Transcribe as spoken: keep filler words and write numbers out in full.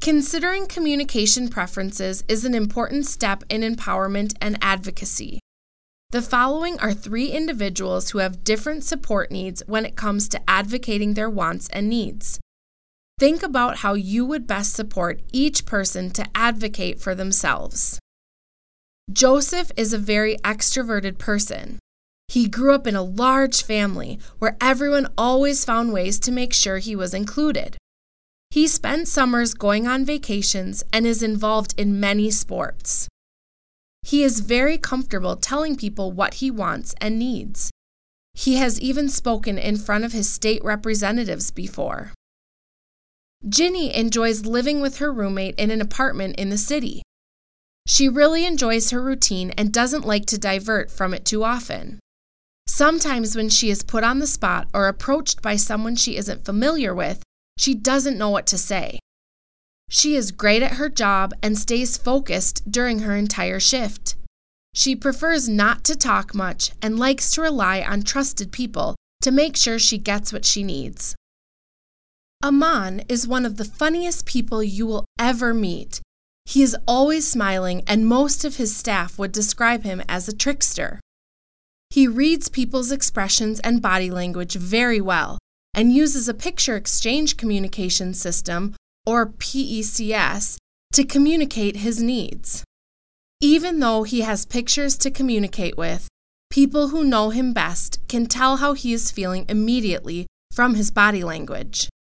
Considering communication preferences is an important step in empowerment and advocacy. The following are three individuals who have different support needs when it comes to advocating their wants and needs. Think about how you would best support each person to advocate for themselves. Joseph is a very extroverted person. He grew up in a large family where everyone always found ways to make sure he was included. He spent summers going on vacations and is involved in many sports. He is very comfortable telling people what he wants and needs. He has even spoken in front of his state representatives before. Ginny enjoys living with her roommate in an apartment in the city. She really enjoys her routine and doesn't like to divert from it too often. Sometimes when she is put on the spot or approached by someone she isn't familiar with, she doesn't know what to say. She is great at her job and stays focused during her entire shift. She prefers not to talk much and likes to rely on trusted people to make sure she gets what she needs. Aman is one of the funniest people you will ever meet. He is always smiling, and most of his staff would describe him as a trickster. He reads people's expressions and body language very well and uses a picture exchange communication system, or P E C S, to communicate his needs. Even though he has pictures to communicate with, people who know him best can tell how he is feeling immediately from his body language.